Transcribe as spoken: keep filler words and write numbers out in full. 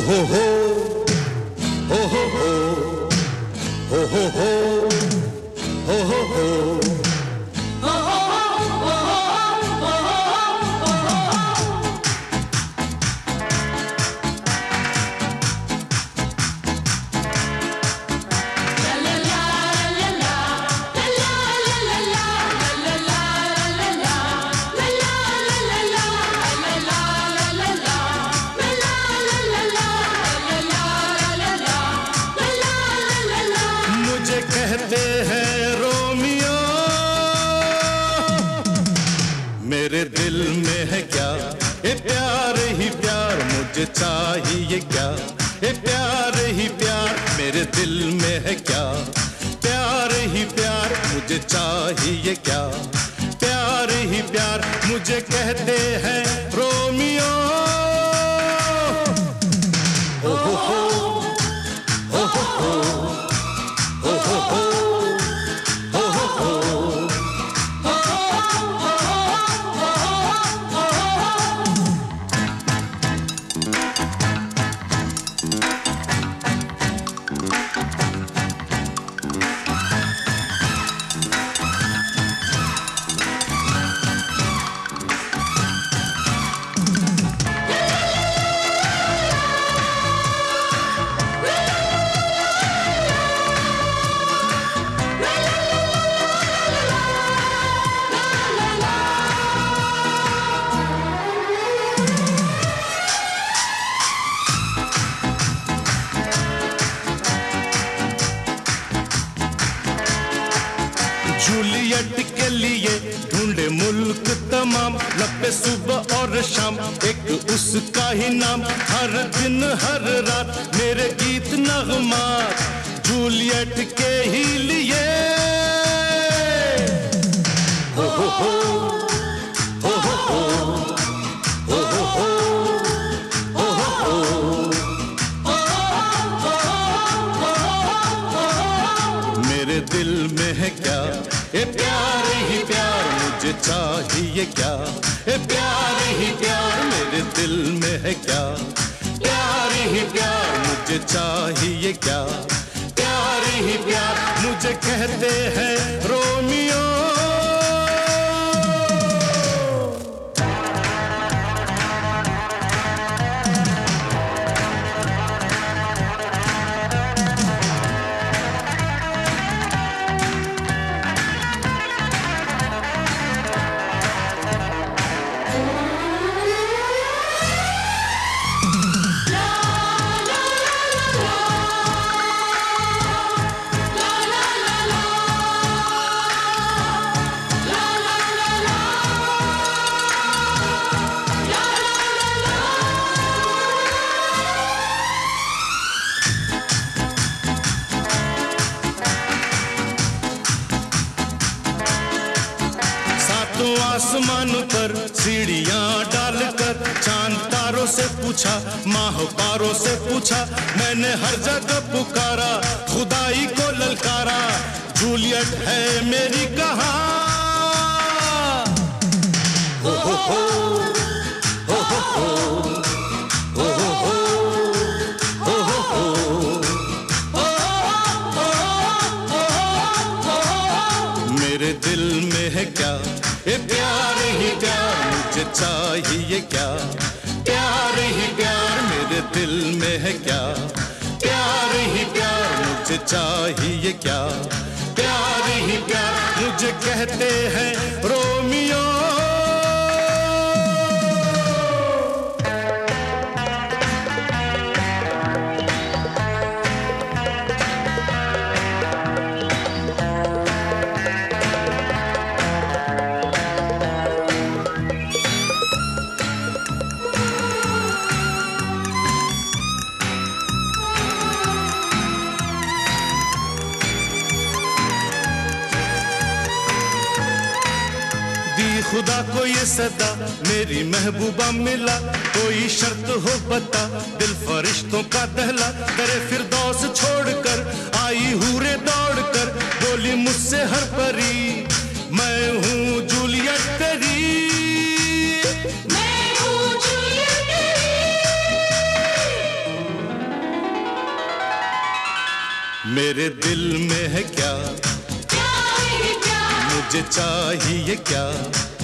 हो हो हो हो हो हो हो हो हो हो कहते हैं रोमियो मेरे दिल में है क्या ये प्यार ही प्यार मुझे चाहिए क्या ये प्यार ही प्यार मेरे दिल में है क्या प्यार ही प्यार मुझे चाहिए क्या प्यार ही प्यार मुझे कहते हैं रोमियो ओ हो हो ओ हो हो जूलियट के लिए ढूंढे मुल्क तमाम लपे सुबह और शाम एक उसका ही नाम हर दिन हर रात मेरे गीत नगमात जूलियट के ही लिए हो हो हो हो हो हो हो हो मेरे दिल में है क्या ये प्यार ही प्यार मुझे चाहिए क्या ये प्यार ही प्यार मेरे दिल में है क्या प्यार ही प्यार मुझे चाहिए क्या प्यार ही प्यार मुझे कहते हैं रोमियो तो आसमान पर सीढ़ियां डालकर चांद तारों से पूछा माहवारों से पूछा मैंने हर जगह पुकारा खुदाई को ललकारा जूलियट है मेरी कहाँ हो हो हो हो हो हो हो हो मेरे दिल में है क्या ये प्यार ही प्यार मुझे चाहिए क्या प्यार ही प्यार मेरे दिल में है क्या प्यार ही प्यार मुझे चाहिए क्या प्यार ही प्यार मुझे कहते हैं रोमियो खुदा को ये सदा मेरी महबूबा मिला कोई शर्त हो बता दिल फरिश्तों का दहला करे फिरदौस छोड़कर आई हूरे दौड़कर बोली मुझसे हर परी मैं हूँ जूलियट तेरी मैं हूँ जूलियट तेरी मेरे दिल में है क्या, प्यार ही प्यार, मुझे चाहिए क्या।